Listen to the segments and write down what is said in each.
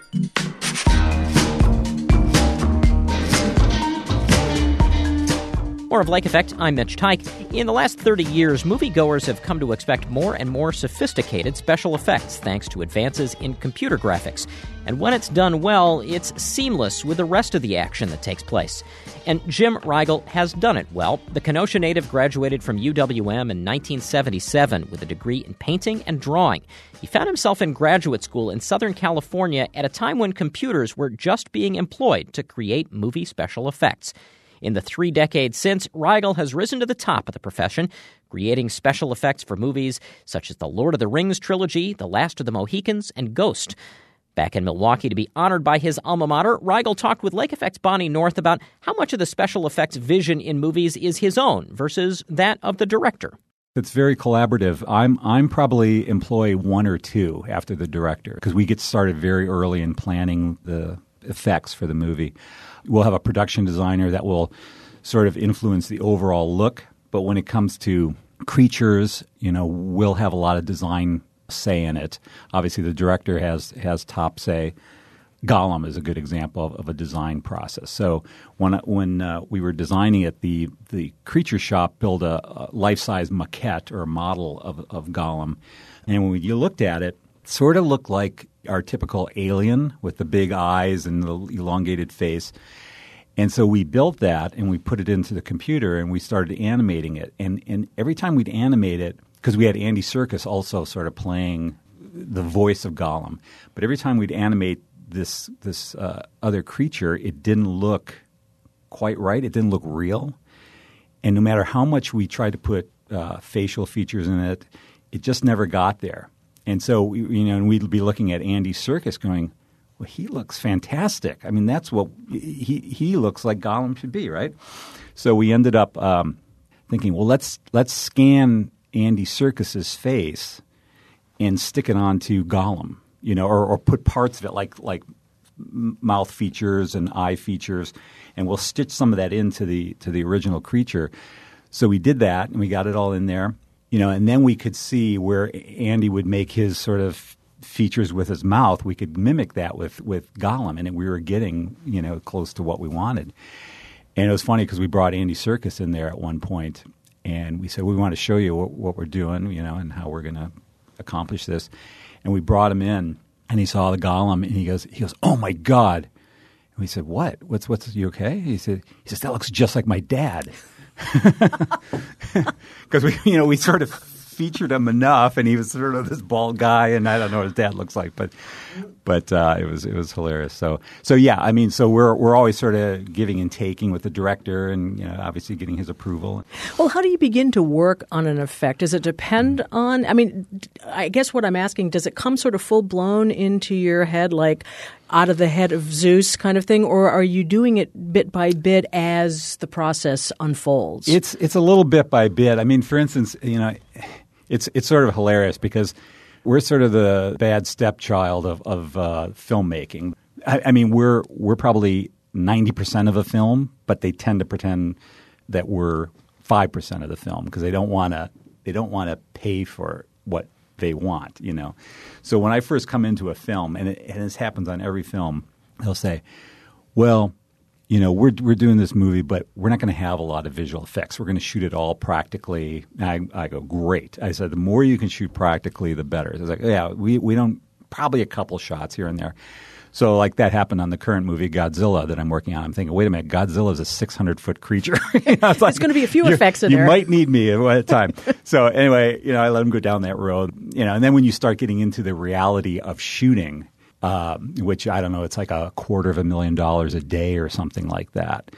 More of Lake Effect, I'm Mitch Tyke. In the last 30 years, moviegoers have come to expect more and more sophisticated special effects thanks to advances in computer graphics. And when it's done well, it's seamless with the rest of the action that takes place. And Jim Riegel has done it well. The Kenosha native graduated from UWM in 1977 with a degree in painting and drawing. He found himself in graduate school in Southern California at a time when computers were just being employed to create movie special effects. In the 3 decades since, Riegel has risen to the top of the profession, creating special effects for movies such as the Lord of the Rings trilogy, The Last of the Mohicans, and Ghost. Back in Milwaukee to be honored by his alma mater, Riegel talked with Lake Effect's Bonnie North about how much of the special effects vision in movies is his own versus that of the director. It's very collaborative. I'm probably employee 1 or 2 after the director because we get started very early in planning the effects for the movie. We'll have a production designer that will sort of influence the overall look, but when it comes to creatures, we'll have a lot of design say in it. Obviously, the director has top say. Gollum is a good example of a design process. So when we were designing it, the creature shop built a life-size maquette or model of Gollum, and when you looked at it, it sort of looked like our typical alien with the big eyes and the elongated face. And so we built that and we put it into the computer and we started animating it. And every time we'd animate it, because we had Andy Serkis also sort of playing the voice of Gollum, but every time we'd animate this other creature, it didn't look quite right. It didn't look real. And no matter how much we tried to put facial features in it, it just never got there. And so, we'd be looking at Andy Serkis going, well, he looks fantastic. I mean, that's what he looks like Gollum should be, right? So we ended up thinking, well, let's scan Andy Serkis's face and stick it onto Gollum, or put parts of it like mouth features and eye features, and we'll stitch some of that into the original creature. So we did that, and we got it all in there. And then we could see where Andy would make his sort of features with his mouth. We could mimic that with Gollum, and we were getting, close to what we wanted. And it was funny because we brought Andy Serkis in there at one point, and we said, we want to show you what we're doing, and how we're going to accomplish this. And we brought him in, and he saw the Gollum, and he goes, oh, my God. And we said, what? What's you okay? He says, that looks just like my dad. Because we sort of featured him enough, and he was sort of this bald guy, and I don't know what his dad looks like, but it was hilarious. So yeah, I mean, so we're always sort of giving and taking with the director, and obviously getting his approval. Well, how do you begin to work on an effect? Does it depend on? I mean, I guess what I'm asking, does it come sort of full blown into your head, like out of the head of Zeus kind of thing, or are you doing it bit by bit as the process unfolds? It's a little bit by bit. I mean, for instance, it's sort of hilarious because we're sort of the bad stepchild of filmmaking. I mean, we're probably 90% of a film, but they tend to pretend that we're 5% of the film because they don't want to pay for what they want, So when I first come into a film, and this happens on every film, they'll say, well, we're doing this movie, but we're not going to have a lot of visual effects. We're going to shoot it all practically. And I go, great. I said, the more you can shoot practically, the better. It's like, yeah, we don't – probably a couple shots here and there. So like that happened on the current movie Godzilla that I'm working on. I'm thinking, wait a minute, Godzilla is a 600-foot creature. It's like, going to be a few effects in there. You might need me at a time. So anyway, I let him go down that road. And then when you start getting into the reality of shooting, which I don't know, it's like $250,000 a day or something like that.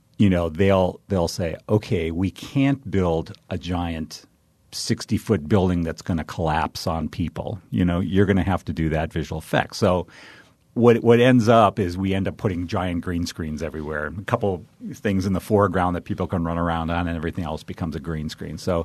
They'll say, okay, we can't build a giant 60-foot building that's going to collapse on people. You're going to have to do that visual effect. So what ends up is we end up putting giant green screens everywhere. A couple things in the foreground that people can run around on, and everything else becomes a green screen. So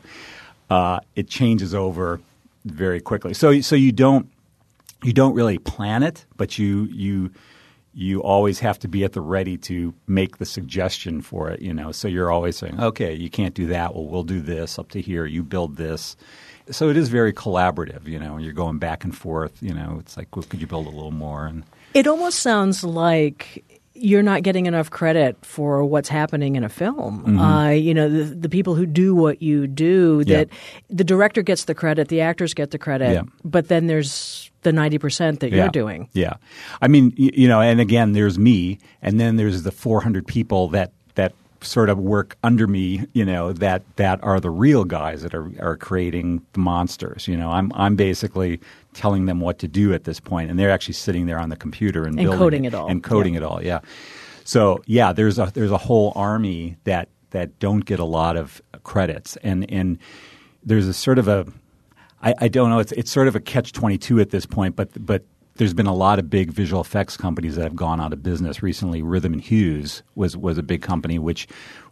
it changes over very quickly. So you don't really plan it, but you always have to be at the ready to make the suggestion for it. So you're always saying, okay, you can't do that. Well, we'll do this up to here. You build this. So it is very collaborative, and you're going back and forth. It's like, well, could you build a little more? And it almost sounds like you're not getting enough credit for what's happening in a film. The people who do what you do, that the director gets the credit, the actors get the credit, but then there's the 90% that you're doing. Yeah. I mean, and again, there's me, and then there's the 400 people that sort of work under me, that are the real guys that are creating the monsters. I'm basically telling them what to do at this point, and they're actually sitting there on the computer and coding it all. And coding it all, yeah. So there's a whole army that don't get a lot of credits, and there's a sort of I don't know, it's sort of a catch-22 at this point, but there's been a lot of big visual effects companies that have gone out of business recently. Rhythm and Hughes was a big company which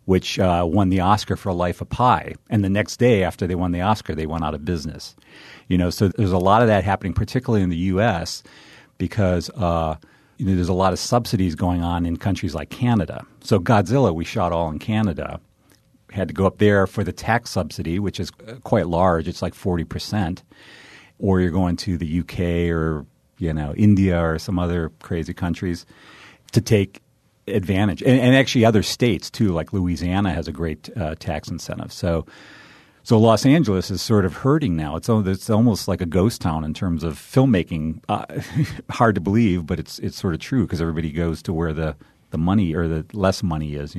won the Oscar for Life of Pi, and the next day after they won the Oscar, they went out of business. So there's a lot of that happening, particularly in the U.S., because there's a lot of subsidies going on in countries like Canada. So Godzilla, we shot all in Canada. Had to go up there for the tax subsidy, which is quite large. It's like 40%. Or you're going to the UK or India or some other crazy countries to take advantage. And actually other states too, like Louisiana has a great tax incentive. So Los Angeles is sort of hurting now. It's almost like a ghost town in terms of filmmaking. Hard to believe, but it's sort of true because everybody goes to where the money or the less money is,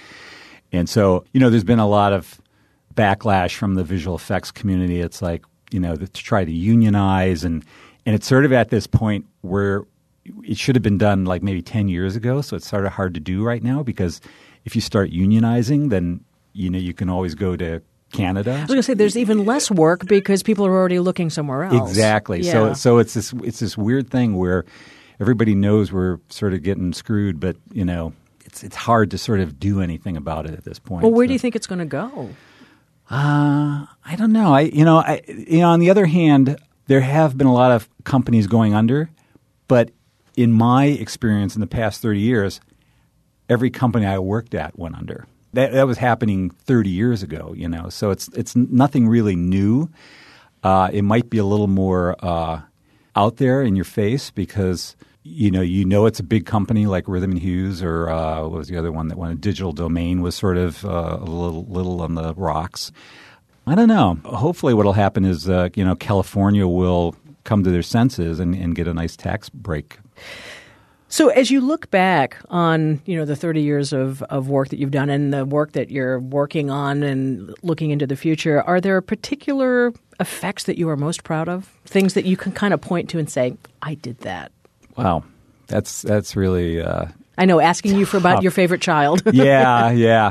And so, there's been a lot of backlash from the visual effects community. It's like, to try to unionize and it's sort of at this point where it should have been done like maybe 10 years ago. So it's sort of hard to do right now because if you start unionizing, then, you can always go to Canada. I was going to say there's even less work because people are already looking somewhere else. Exactly. Yeah. So it's this weird thing where everybody knows we're sort of getting screwed, but, it's hard to sort of do anything about it at this point. Well, where do you think it's going to go? I don't know. On the other hand, there have been a lot of companies going under, but in my experience in the past 30 years, every company I worked at went under. That was happening 30 years ago, So it's nothing really new. It might be a little more out there in your face because it's a big company like Rhythm and Hughes or what was the other one that won? Digital Domain was sort of a little on the rocks. I don't know. Hopefully what will happen is, California will come to their senses and get a nice tax break. So as you look back on, the 30 years of work that you've done and the work that you're working on and looking into the future, are there particular effects that you are most proud of? Things that you can kind of point to and say, I did that? Wow. That's really I know, asking you for about your favorite child. Yeah. Yeah.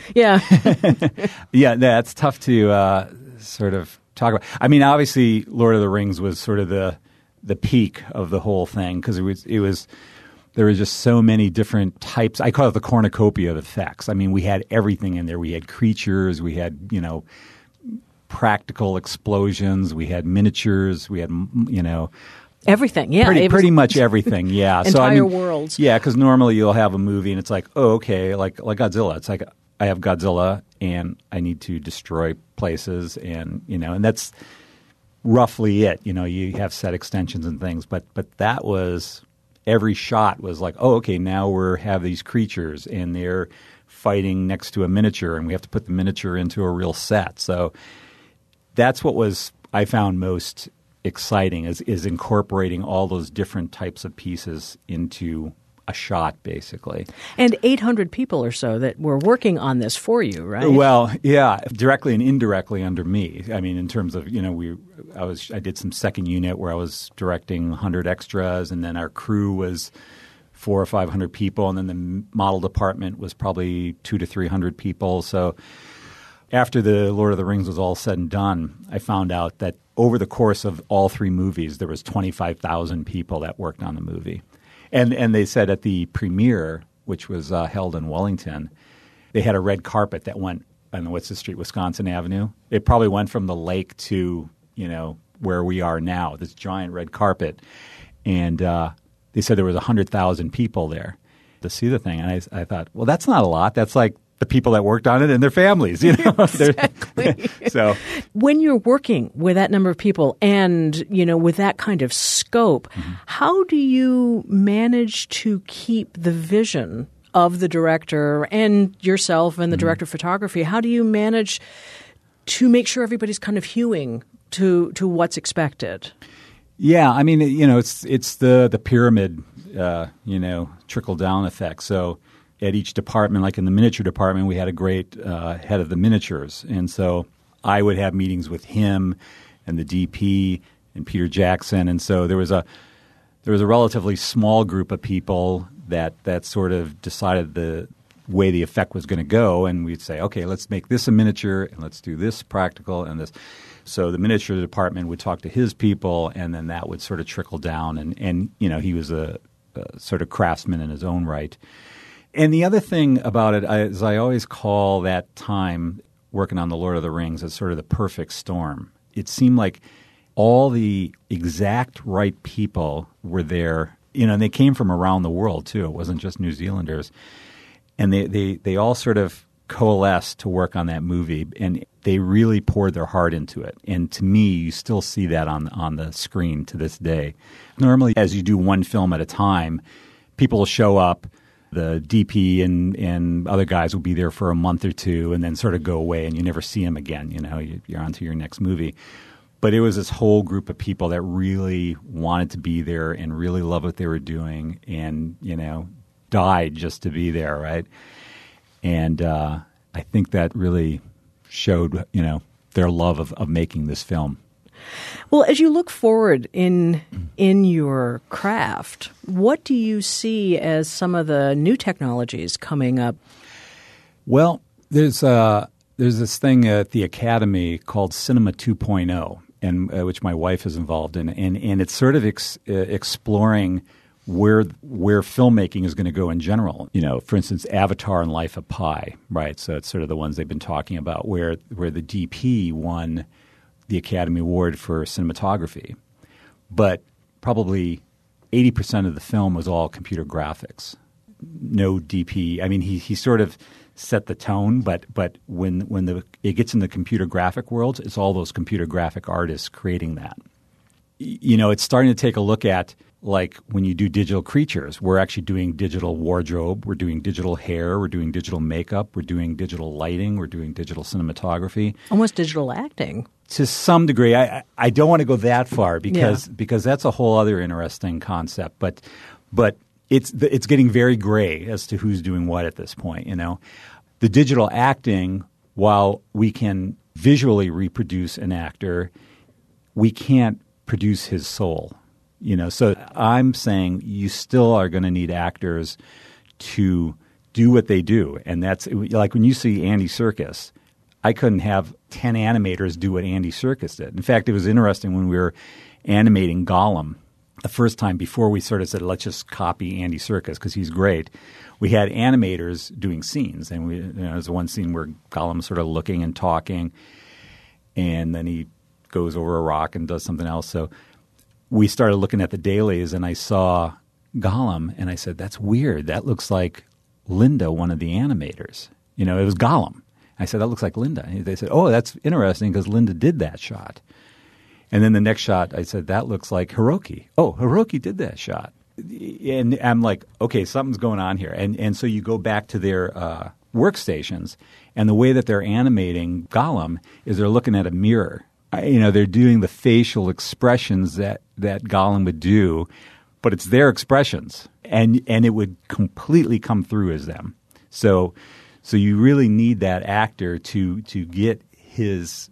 Yeah, that's tough to sort of talk about. I mean, obviously, Lord of the Rings was sort of the peak of the whole thing because there was just so many different types. I call it the cornucopia of effects. I mean, we had everything in there. We had creatures. We had, practical explosions. We had miniatures. We had, everything, yeah. Pretty much everything, yeah. Entire worlds. Yeah, because normally you'll have a movie and it's like, oh, okay, like Godzilla. It's like I have Godzilla and I need to destroy places and, and that's roughly it. You have set extensions and things, but that was every shot was like, oh, okay, now have these creatures and they're fighting next to a miniature and we have to put the miniature into a real set. So that's what I found most exciting is incorporating all those different types of pieces into a shot, basically. And 800 people or so that were working on this for you, right? Well, yeah, directly and indirectly under me. I mean, in terms of, I did some second unit where I was directing 100 extras, and then our crew was 400 or 500 people, and then the model department was probably 200 to 300 people. So after the Lord of the Rings was all said and done, I found out that over the course of all three movies, there was 25,000 people that worked on the movie. And they said at the premiere, which was held in Wellington, they had a red carpet that went on what's the street, Wisconsin Avenue. It probably went from the lake to, where we are now, this giant red carpet. And they said there was 100,000 people there to see the thing. And I thought, well, that's not a lot. That's like the people that worked on it and their families, you know. Exactly. So when you're working with that number of people and, you know, with that kind of scope, how do you manage to keep the vision of the director and yourself and the director of photography? How do you manage to make sure everybody's kind of hewing to what's expected? Yeah, I mean, you know, it's the pyramid, you know, trickle down effect. So at each department, like in the miniature department, we had a great head of the miniatures, and so I would have meetings with him and the DP and Peter Jackson, and so there was a relatively small group of people that sort of decided the way the effect was going to go, and we'd say, okay, let's make this a miniature, and let's do this practical and this. So the miniature department would talk to his people, and then that would sort of trickle down, and you know, he was a sort of craftsman in his own right. And the other thing about it is I always call that time working on The Lord of the Rings as sort of the perfect storm. It seemed like all the exact right people were there, you know, and they came from around the world too. It wasn't just New Zealanders. And they all sort of coalesced to work on that movie, and they really poured their heart into it. And to me, you still see that on the screen to this day. Normally, as you do one film at a time, people will show up, the DP and other guys will be there for a month or two and then sort of go away, and you never see them again. You know, you're on to your next movie. But it was this whole group of people that really wanted to be there and really loved what they were doing and, you know, died just to be there, right? And I think that really showed, you know, their love of making this film. Well, as you look forward in your craft, what do you see as some of the new technologies coming up? Well, there's this thing at the Academy called Cinema 2.0, and which my wife is involved in, and it's sort of exploring where filmmaking is going to go in general. You know, for instance, Avatar and Life of Pi, right? So it's sort of the ones they've been talking about, where the DP won the Academy Award for cinematography, but probably 80% of the film was all computer graphics. No DP. I mean, he sort of set the tone, but when it gets in the computer graphic world, it's all those computer graphic artists creating that. You know, it's starting to take a look at, like, when you do digital creatures, we're actually doing digital wardrobe, we're doing digital hair, we're doing digital makeup, we're doing digital lighting, we're doing digital cinematography. Almost digital acting. To some degree. I don't want to go that far because that's a whole other interesting concept. But it's getting very gray as to who's doing what at this point, you know. The digital acting, while we can visually reproduce an actor, we can't produce his soul. You know, so I'm saying you still are going to need actors to do what they do. And that's like when you see Andy Serkis, I couldn't have 10 animators do what Andy Serkis did. In fact, it was interesting when we were animating Gollum the first time, before we sort of said, let's just copy Andy Serkis because he's great. We had animators doing scenes. And there's one scene where Gollum's sort of looking and talking, and then he goes over a rock and does something else. So we started looking at the dailies, and I saw Gollum, and I said, that's weird. That looks like Linda, one of the animators. You know, it was Gollum. I said, that looks like Linda. And they said, oh, that's interesting because Linda did that shot. And then the next shot, I said, that looks like Hiroki. Oh, Hiroki did that shot. And I'm like, okay, something's going on here. And so you go back to their workstations, and the way that they're animating Gollum is they're looking at a mirror. You know, they're doing the facial expressions that Gollum would do, but it's their expressions, and it would completely come through as them. So you really need that actor to get his,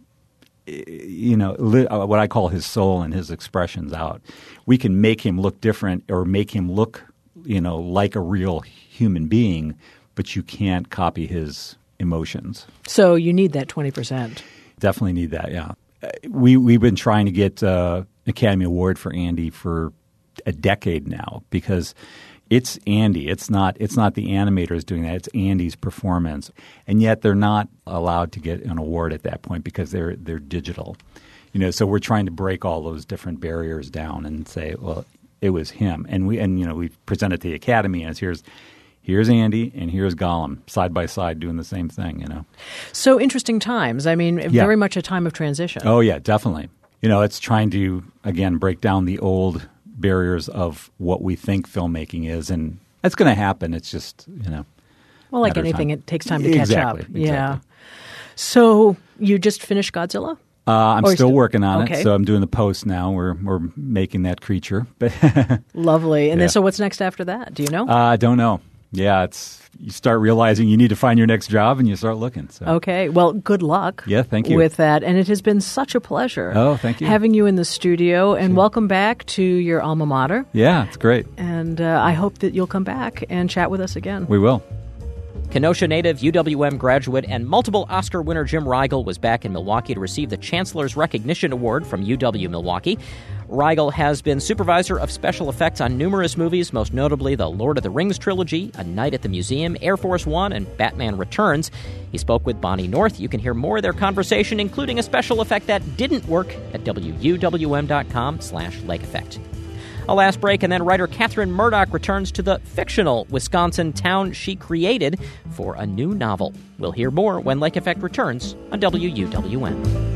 you know, what I call his soul and his expressions out. We can make him look different or make him look, you know, like a real human being, but you can't copy his emotions. So you need that 20%. Definitely need that, yeah. We've been trying to get an Academy Award for Andy for a decade now because it's Andy. It's not the animators doing that. It's Andy's performance, and yet they're not allowed to get an award at that point because they're digital. You know, so we're trying to break all those different barriers down and say, well, it was him, and we present it to the Academy as here's Andy and here's Gollum side by side doing the same thing, you know. So interesting times. I mean, very much a time of transition. Oh, yeah, definitely. You know, it's trying to, again, break down the old barriers of what we think filmmaking is, and that's going to happen. It's just, you know. Well, like anything, it takes time to catch up. Exactly. Yeah. So you just finished Godzilla? I'm still working on it. So I'm doing the post now. We're making that creature. Lovely. And then, so what's next after that? Do you know? I don't know. Yeah, you start realizing you need to find your next job, and you start looking. So. Okay. Well, good luck. Yeah, thank you. With that. And it has been such a pleasure. Oh, thank you. Having you in the studio, and welcome back to your alma mater. Yeah, it's great. And I hope that you'll come back and chat with us again. We will. Kenosha native, UWM graduate, and multiple Oscar winner Jim Riegel was back in Milwaukee to receive the Chancellor's Recognition Award from UW Milwaukee. Riegel has been supervisor of special effects on numerous movies, most notably the Lord of the Rings trilogy, A Night at the Museum, Air Force One, and Batman Returns. He spoke with Bonnie North. You can hear more of their conversation, including a special effect that didn't work, at wuwm.com/Lake Effect. A last break, and then writer Catherine Murdoch returns to the fictional Wisconsin town she created for a new novel. We'll hear more when Lake Effect returns on WUWM.